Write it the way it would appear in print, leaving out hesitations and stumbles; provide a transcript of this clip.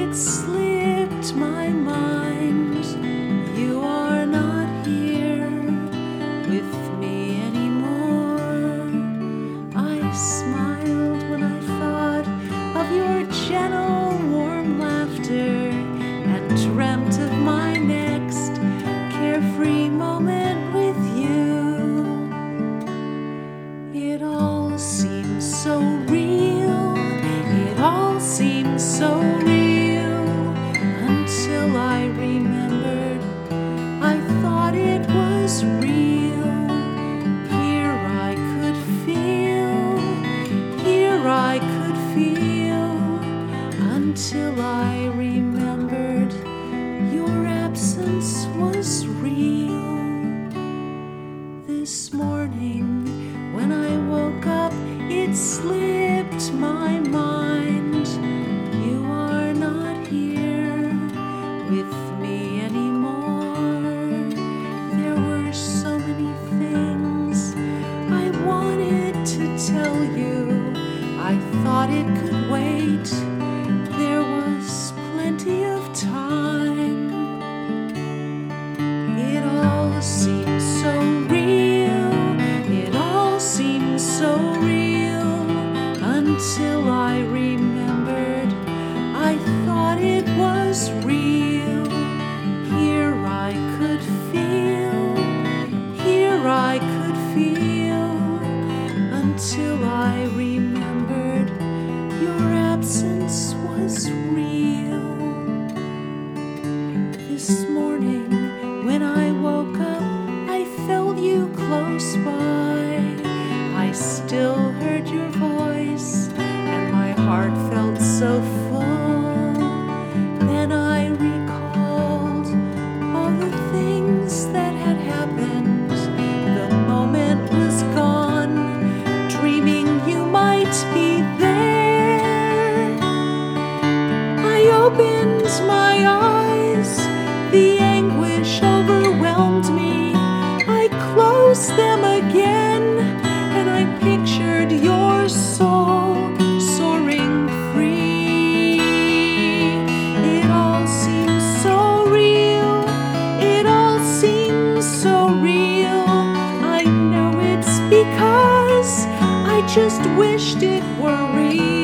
it slipped my mind. You are not here with me anymore. I smiled when I thought of your gentle, warm laughter and dreamt of my next carefree moment with you. It all seems so real. It all seems so real until I remembered I thought it was real. Here I could feel until I remembered your absence was real. This morning when I woke up, it slipped my mind. You are not here with me anymore. There were so many things I wanted to tell you. I thought it could wait. There was plenty of time. It all seems so real. It all seems so real until I remembered I thought it was real. Here I could feel until I remembered your absence was real. This morning when I woke up, I felt you close by. I still heard your voice and my heart felt so full. Then I recalled all the things that had happened. The moment was gone, dreaming you might be there. I opened my eyes, the anguish overwhelmed me. I closed them again, and I pictured your soul soaring free. It all seems so real. It all seems so real. I know it's because I just wished it were real.